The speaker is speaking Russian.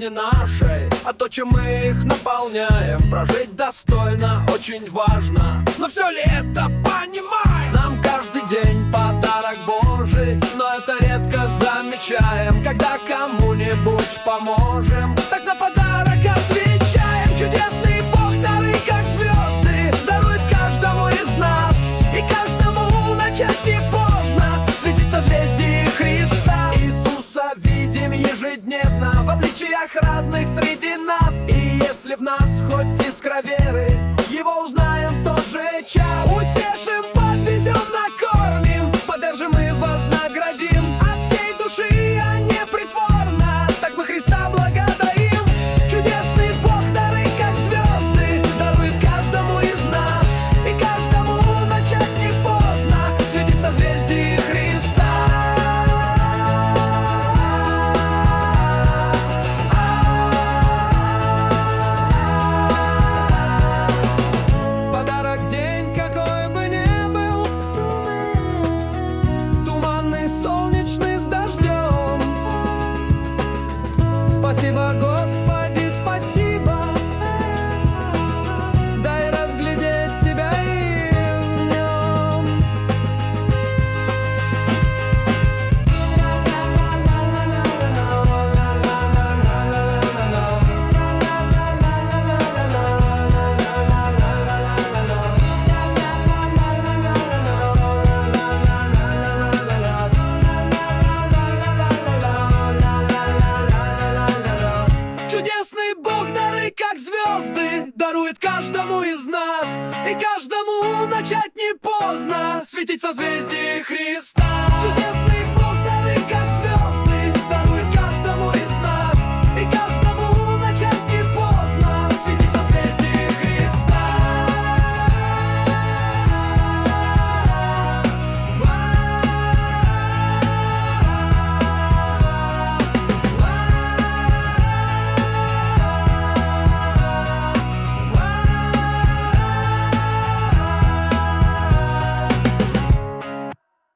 жизни нашей, а то, чем мы их наполняем. Прожить достойно очень важно, но все ли это понимаем? Нам каждый день подарок Божий, но это редко замечаем. Когда кому-нибудь поможем, так на подарок отвечаем. Чудесный Бог дары, как звезды, дарует каждому из нас, и каждому начать не поздно светить созвездие Христа. Иисуса видим ежедневно в обличиях разных среди нас, и если в нас хоть искра веры, Его узнаем в тот же час. Утешим, подвезем, накормим, поддержим и вознаградим от всей души, а не притворно. Так мы Христа благодарим. Чудесный Бог дары, как звезды, дарует каждому из нас, и каждому начать не поздно светить созвездие Христа. Подарок день, какой бы ни был, туманный, солнечный, с дождем. Спасибо, Господи, спасибо, дай разглядеть Тебя и в нем. Чудесный Бог дары, как звезды, дарует каждому из нас, и каждому начать не поздно светить созвездие Христа.